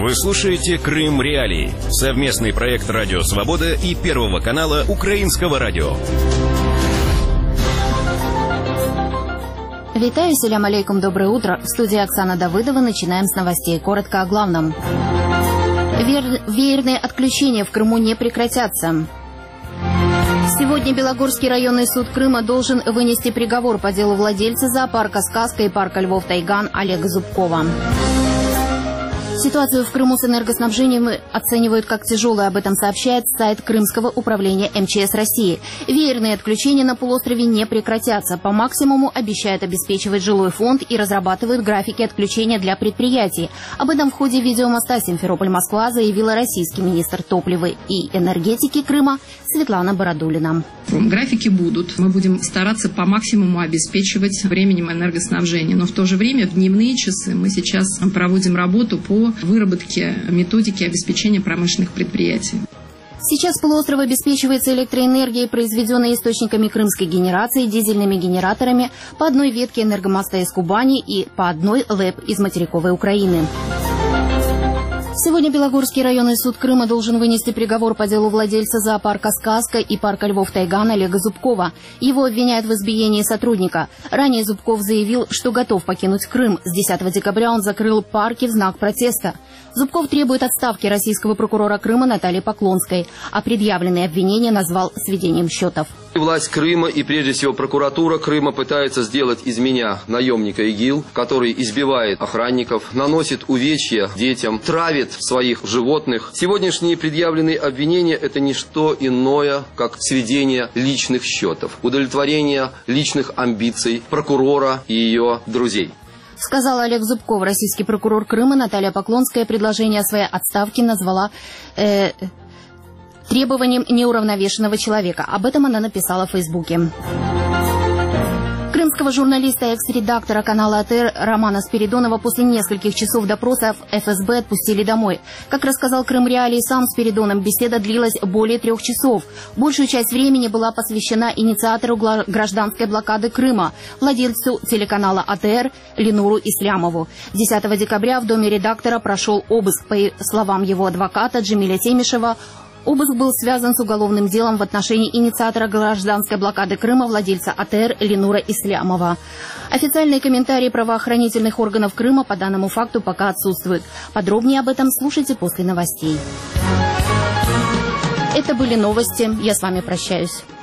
Вы слушаете «Крым Реалии» — совместный проект «Радио Свобода» и Первого канала Украинского радио. Витаю, селям алейкум, доброе утро. В студии Оксана Давыдова. Начинаем с новостей. Коротко о главном. Веерные отключения в Крыму не прекратятся. Сегодня Белогорский районный суд Крыма должен вынести приговор по делу владельца зоопарка «Сказка» и парка Львов-Тайган Олега Зубкова. Ситуацию в Крыму с энергоснабжением оценивают как тяжелую. Об этом сообщает сайт Крымского управления МЧС России. Веерные отключения на полуострове не прекратятся. По максимуму обещают обеспечивать жилой фонд и разрабатывают графики отключения для предприятий. Об этом в ходе видеомоста Симферополь-Москва заявила российский министр топлива и энергетики Крыма Светлана Бородулина. Графики будут. Мы будем стараться по максимуму обеспечивать временем энергоснабжения. Но в то же время в дневные часы мы сейчас проводим работу по выработке методики обеспечения промышленных предприятий. Сейчас полуостров обеспечивается электроэнергией, произведенной источниками крымской генерации, дизельными генераторами, по одной ветке энергомоста из Кубани и по одной ЛЭП из материковой Украины. Сегодня Белогорский районный суд Крыма должен вынести приговор по делу владельца зоопарка «Сказка» и парка Львов-Тайган Олега Зубкова. Его обвиняют в избиении сотрудника. Ранее Зубков заявил, что готов покинуть Крым. С 10 декабря он закрыл парки в знак протеста. Зубков требует отставки российского прокурора Крыма Натальи Поклонской, а предъявленные обвинения назвал сведением счетов. Власть Крыма и прежде всего прокуратура Крыма пытаются сделать из меня наемника ИГИЛ, который избивает охранников, наносит увечья детям, травит своих животных. Сегодняшние предъявленные обвинения – это не что иное, как сведение личных счетов, удовлетворение личных амбиций прокурора и ее друзей. Сказал Олег Зубков. Российский прокурор Крыма Наталья Поклонская предложение о своей отставке назвала требованием неуравновешенного человека. Об этом она написала в Фейсбуке. Крымского журналиста и экс-редактора канала АТР Романа Спиридонова после нескольких часов допросов ФСБ отпустили домой. Как рассказал Крым Реалии сам Спиридонов, беседа длилась более 3 часов. Большую часть времени была посвящена инициатору гражданской блокады Крыма, владельцу телеканала АТР Ленуру Ислямову. 10 декабря в доме редактора прошел обыск. По словам его адвоката Джемиля Темишева, обыск был связан с уголовным делом в отношении инициатора гражданской блокады Крыма, владельца АТР Ленура Ислямова. Официальные комментарии правоохранительных органов Крыма по данному факту пока отсутствуют. Подробнее об этом слушайте после новостей. Это были новости. Я с вами прощаюсь.